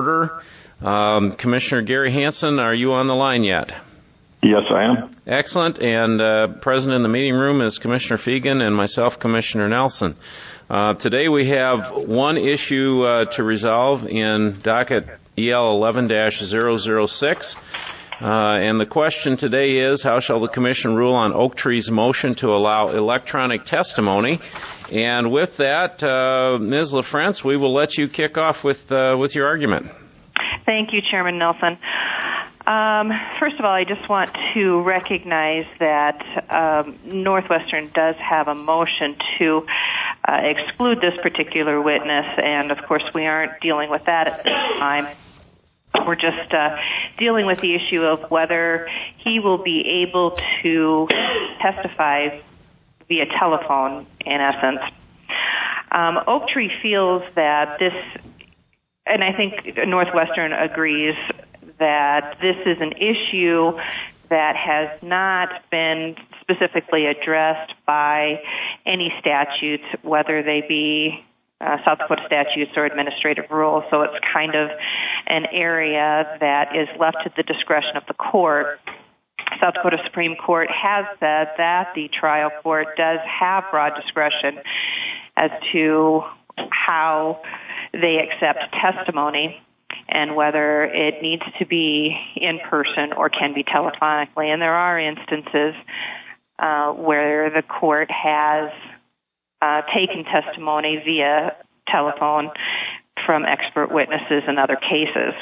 order. Commissioner Gary Hansen, are you on the line yet? Yes, I am. Excellent. And present in the meeting room is Commissioner Fegan and myself, Commissioner Nelson. Today we have one issue to resolve in docket EL 11-006. And the question today is, how shall the Commission rule on Oak Tree's motion to allow electronic testimony? And with that, Ms. LaFrance, we will let you kick off with your argument. Thank you, Chairman Nelson. First of all, I just want to recognize that Northwestern does have a motion to exclude this particular witness, and of course we aren't dealing with that at this time. We're just dealing with the issue of whether he will be able to testify via telephone, in essence. Oak Tree feels that this, and I think Northwestern agrees, that this is an issue that has not been specifically addressed by any statutes, whether they be South Dakota statutes or administrative rules. So it's kind of an area that is left to the discretion of the court. South Dakota Supreme Court has said that the trial court does have broad discretion as to how they accept testimony and whether it needs to be in person or can be telephonically. And there are instances where the court has taken testimony via telephone from expert witnesses in other cases.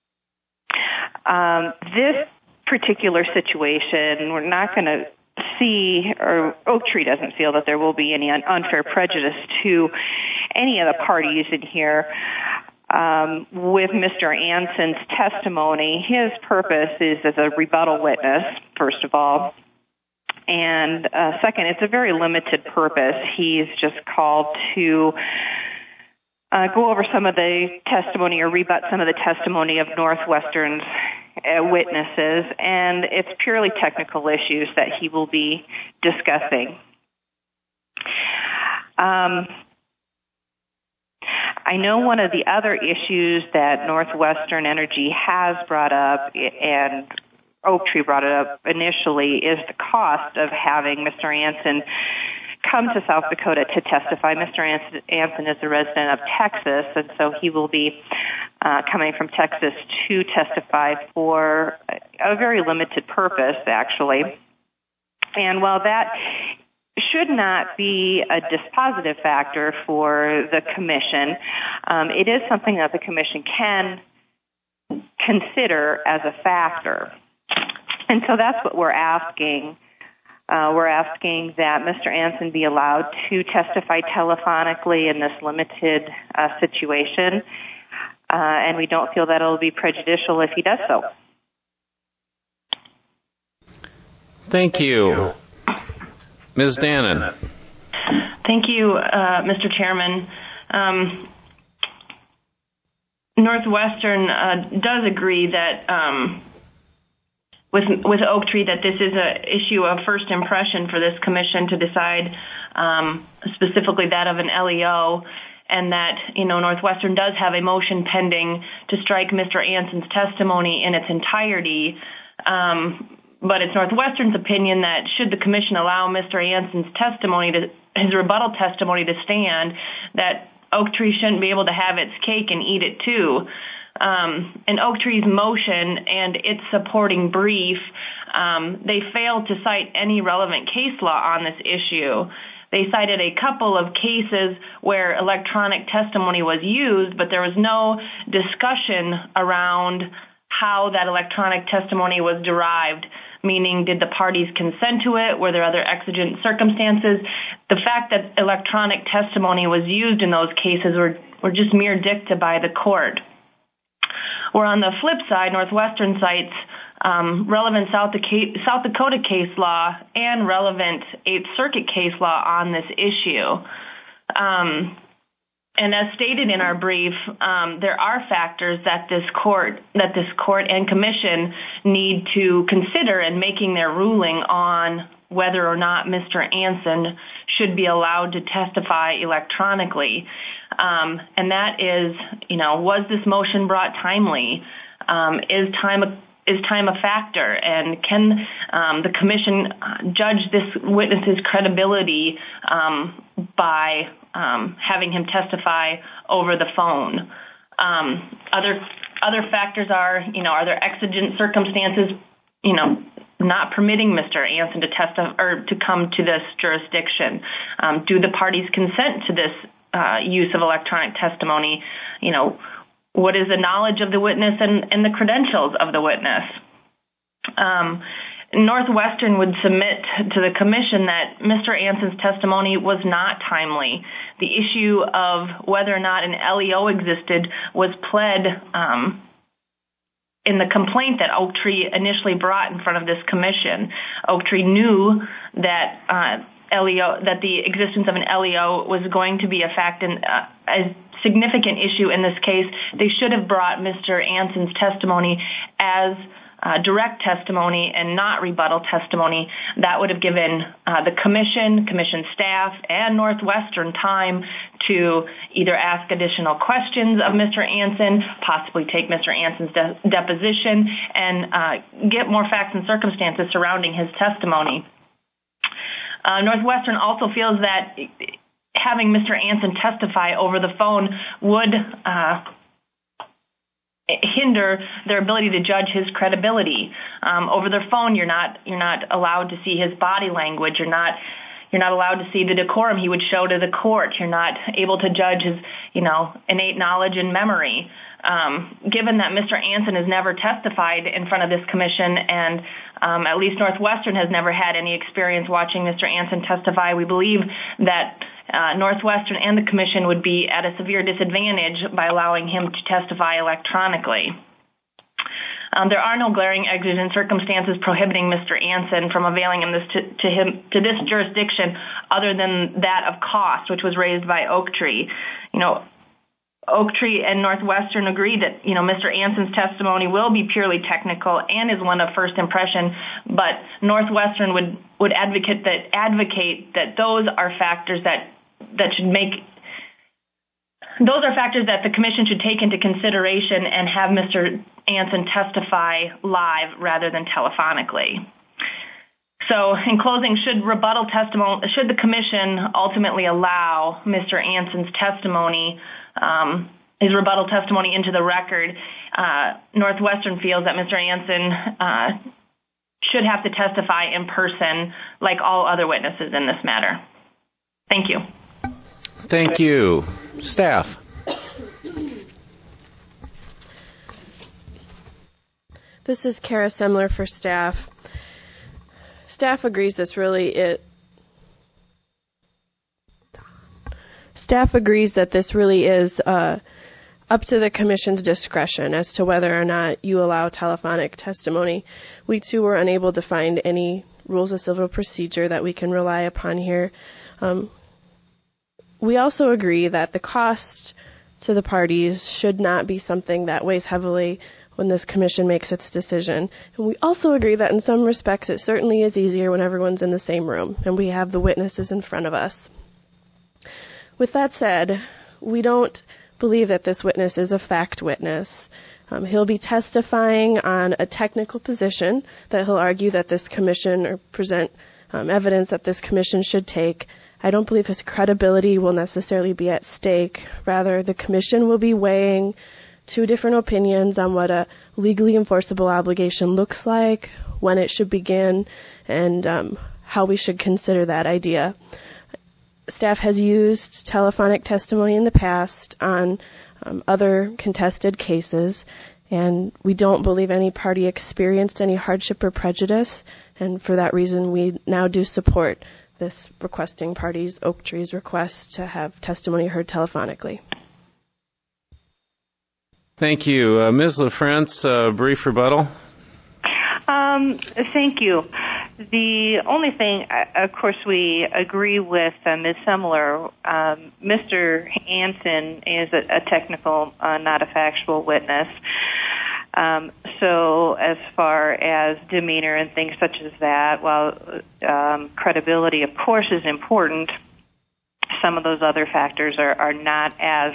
This particular situation, we're not going to see, or Oak Tree doesn't feel that there will be any unfair prejudice to any of the parties in here. With Mr. Anson's testimony, his purpose is as a rebuttal witness, first of all. And second, it's a very limited purpose. He's just called to go over some of the testimony or rebut some of the testimony of Northwestern's witnesses, and it's purely technical issues that he will be discussing. I know one of the other issues that Northwestern Energy has brought up, and Oak Tree brought it up initially, is the cost of having Mr. Anson come to South Dakota to testify. Mr. Anson is a resident of Texas, and so he will be coming from Texas to testify for a very limited purpose, actually. And while that should not be a dispositive factor for the Commission, it is something that the Commission can consider as a factor. And so that's what we're asking. We're asking that Mr. Anson be allowed to testify telephonically in this limited situation, and we don't feel that it will be prejudicial if he does so. Thank you. Ms. Dannon. Thank you, Mr. Chairman. Northwestern does agree that with Oak Tree that this is an issue of first impression for this commission to decide, specifically that of an LEO, and that Northwestern does have a motion pending to strike Mr. Anson's testimony in its entirety. But it's Northwestern's opinion that should the commission allow Mr. Anson's testimony, his rebuttal testimony, to stand, that Oak Tree shouldn't be able to have its cake and eat it too. In Oak Tree's motion and its supporting brief, they failed to cite any relevant case law on this issue. They cited a couple of cases where electronic testimony was used, but there was no discussion around how that electronic testimony was derived, meaning did the parties consent to it? Were there other exigent circumstances? The fact that electronic testimony was used in those cases were just mere dicta by the court. Where on the flip side, Northwestern cites relevant South Dakota case law and relevant Eighth Circuit case law on this issue. And as stated in our brief, there are factors that this court and commission need to consider in making their ruling on whether or not Mr. Anson should be allowed to testify electronically. And that is, was this motion brought timely? Is time a factor? And can the commission judge this witness's credibility by having him testify over the phone? Other factors are there exigent circumstances, not permitting Mr. Anson to testify or to come to this jurisdiction? Do the parties consent to this use of electronic testimony? What is the knowledge of the witness and the credentials of the witness? Northwestern would submit to the commission that Mr. Anson's testimony was not timely. The issue of whether or not an LEO existed was pled in the complaint that Oak Tree initially brought in front of this commission. Oak Tree knew that that the existence of an LEO was going to be a fact and a significant issue in this case. They should have brought Mr. Anson's testimony as direct testimony and not rebuttal testimony. That would have given the commission staff, and Northwestern time to either ask additional questions of Mr. Anson, possibly take Mr. Anson's deposition, and get more facts and circumstances surrounding his testimony. Northwestern also feels that having Mr. Anson testify over the phone would hinder their ability to judge his credibility. Over the phone, you're not allowed to see his body language. You're not allowed to see the decorum he would show to the court. You're not able to judge his innate knowledge and memory. Given that Mr. Anson has never testified in front of this commission, and at least Northwestern has never had any experience watching Mr. Anson testify, we believe that Northwestern and the commission would be at a severe disadvantage by allowing him to testify electronically. There are no glaring exigent circumstances prohibiting Mr. Anson from availing him to this jurisdiction other than that of cost, which was raised by Oak Tree. Oak Tree and Northwestern agree that, Mr. Anson's testimony will be purely technical and is one of first impression, but Northwestern would advocate that those are factors that the commission should take into consideration and have Mr. Anson testify live rather than telephonically. So, in closing, should the commission ultimately allow Mr. Anson's testimony, his rebuttal testimony, into the record, Northwestern feels that Mr. Anson should have to testify in person like all other witnesses in this matter. Thank you. Thank you. Staff. This is Kara Semler for staff. Staff agrees that this really is up to the commission's discretion as to whether or not you allow telephonic testimony. We too were unable to find any rules of civil procedure that we can rely upon here. We also agree that the cost to the parties should not be something that weighs heavily when this commission makes its decision. And we also agree that in some respects it certainly is easier when everyone's in the same room and we have the witnesses in front of us. With that said, we don't believe that this witness is a fact witness. He'll be testifying on a technical position that he'll argue that this commission or present evidence that this commission should take. I don't believe his credibility will necessarily be at stake. Rather, the commission will be weighing two different opinions on what a legally enforceable obligation looks like, when it should begin, and how we should consider that idea. Staff has used telephonic testimony in the past on other contested cases, and we don't believe any party experienced any hardship or prejudice, and for that reason we now do support this requesting party's, Oak Tree's, request to have testimony heard telephonically. Thank you. Ms. LaFrance, brief rebuttal. Thank you. The only thing, of course, we agree with Ms. Semler. Mr. Anson is a technical, not a factual witness. so as far as demeanor and things such as that, while credibility, of course, is important, some of those other factors are not as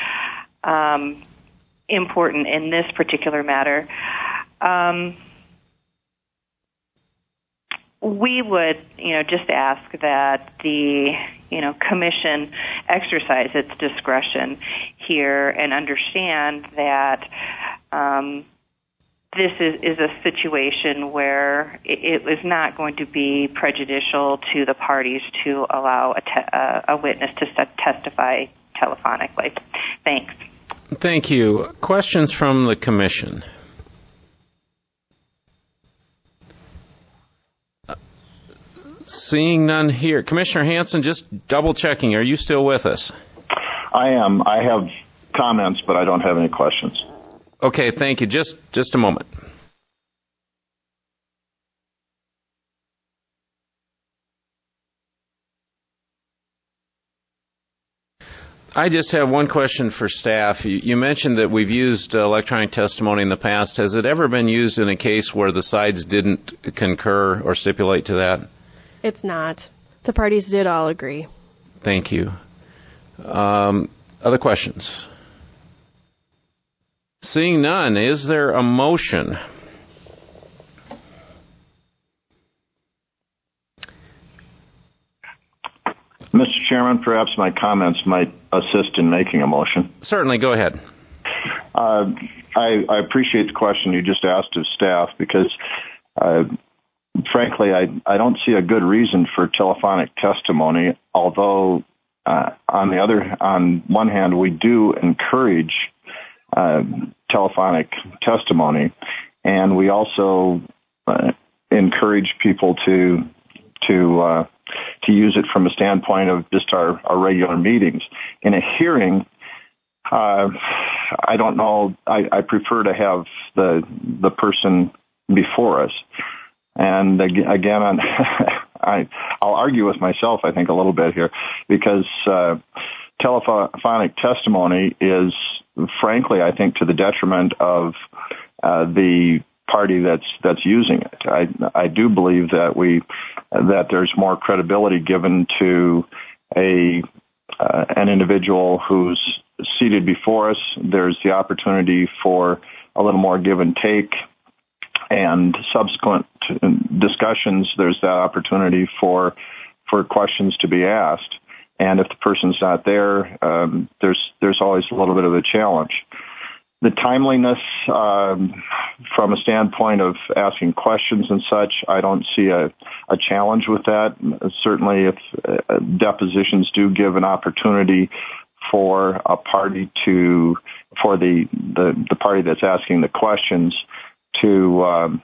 important in this particular matter. We would, just ask that the, commission exercise its discretion here and understand that this is a situation where it was not going to be prejudicial to the parties to allow a witness to testify telephonically. Thanks. Thank you. Questions from the commission? Seeing none here. Commissioner Hanson, just double checking. Are you still with us? I am. I have comments, but I don't have any questions. Okay, thank you. Just a moment. I just have one question for staff. You mentioned that we've used electronic testimony in the past. Has it ever been used in a case where the sides didn't concur or stipulate to that? It's not. The parties did all agree. Thank you. Other questions? Seeing none, is there a motion? Mr. Chairman, perhaps my comments might assist in making a motion. Certainly, go ahead. I appreciate the question you just asked of staff because, frankly, I don't see a good reason for telephonic testimony, although on one hand, we do encourage telephonic testimony, and we also encourage people to use it from a standpoint of just our regular meetings. In a hearing, I don't know. I prefer to have the person before us. And again, I'll argue with myself, I think, a little bit here, because telephonic testimony is, frankly, I think, to the detriment of the party that's using it. I do believe that there's more credibility given to an individual who's seated before us. There's the opportunity for a little more give and take, and subsequent discussions, there's that opportunity for questions to be asked. And if the person's not there, there's always a little bit of a challenge. The timeliness, from a standpoint of asking questions and such, I don't see a challenge with that. Certainly, if depositions do give an opportunity for a party for the party that's asking the questions to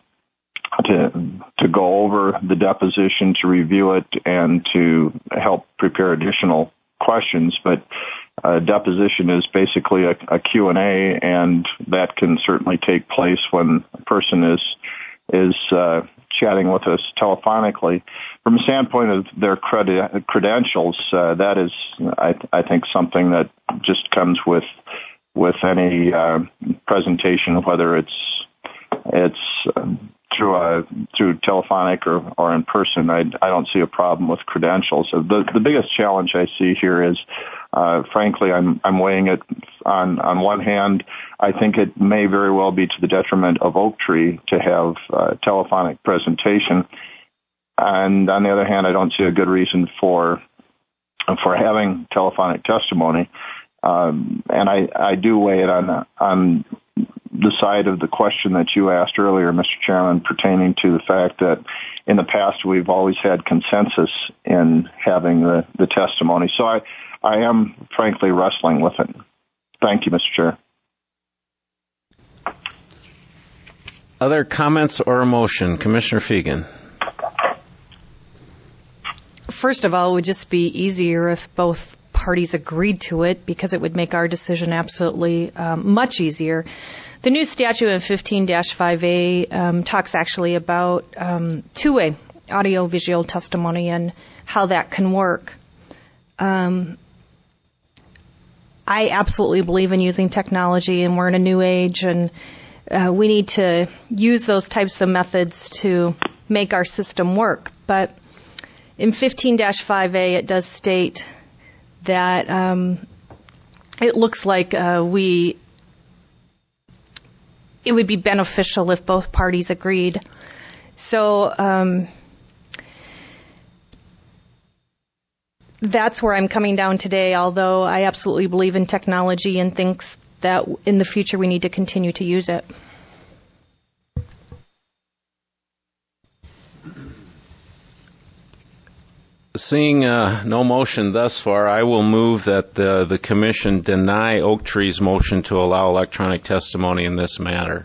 go over the deposition, to review it, and to help prepare additional questions. But deposition is basically a Q&A, and that can certainly take place when a person is chatting with us telephonically. From a standpoint of their credentials, that is, I think, something that just comes with any presentation, whether it's through telephonic or in person. I don't see a problem with credentials. So the biggest challenge I see here is, frankly, I'm weighing it on one hand. I think it may very well be to the detriment of Oak Tree to have telephonic presentation, and on the other hand, I don't see a good reason for having telephonic testimony. And I do weigh it on the side of the question that you asked earlier, Mr. Chairman, pertaining to the fact that in the past we've always had consensus in having the testimony. So I am, frankly, wrestling with it. Thank you, Mr. Chair. Other comments or a motion? Commissioner Fegan. First of all, it would just be easier if both parties agreed to it, because it would make our decision absolutely much easier. The new statute in 15-5A talks actually about two-way audio-visual testimony and how that can work. I absolutely believe in using technology, and we're in a new age, and we need to use those types of methods to make our system work. But in 15-5A, it does state that it looks like it would be beneficial if both parties agreed. So that's where I'm coming down today, although I absolutely believe in technology and thinks that in the future we need to continue to use it. Seeing no motion thus far, I will move that the Commission deny Oak Tree's motion to allow electronic testimony in this matter.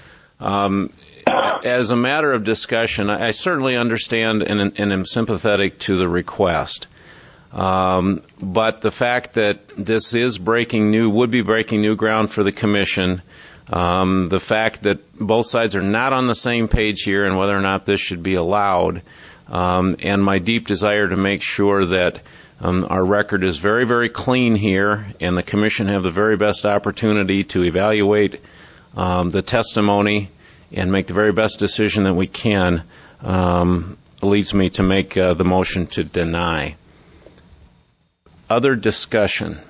As a matter of discussion, I certainly understand and am sympathetic to the request. But the fact that this is would be breaking new ground for the Commission, the fact that both sides are not on the same page here and whether or not this should be allowed, and my deep desire to make sure that our record is very, very clean here and the Commission have the very best opportunity to evaluate the testimony and make the very best decision that we can, leads me to make the motion to deny. Other discussion?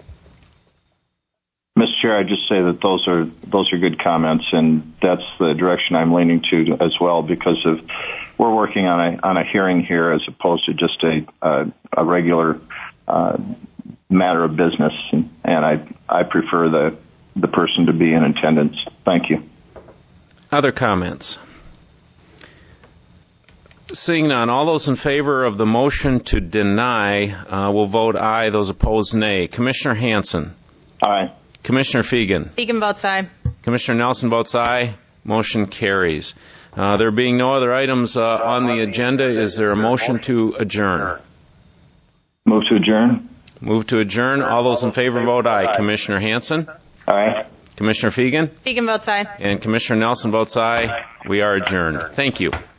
Mr. Chair, I just say that those are good comments, and that's the direction I'm leaning to as well, because we're working on a hearing here as opposed to just a regular matter of business, and I prefer the person to be in attendance. Thank you. Other comments? Seeing none, all those in favor of the motion to deny will vote aye. Those opposed, nay. Commissioner Hansen? Aye. Commissioner Fegan? Fegan votes aye. Commissioner Nelson votes aye. Motion carries. There being no other items on the agenda, is there a motion to adjourn? Move to adjourn. Move to adjourn. All those in favor vote aye. Commissioner Hansen? Aye. Commissioner Fegan? Fegan votes aye. And Commissioner Nelson votes aye. We are adjourned. Thank you.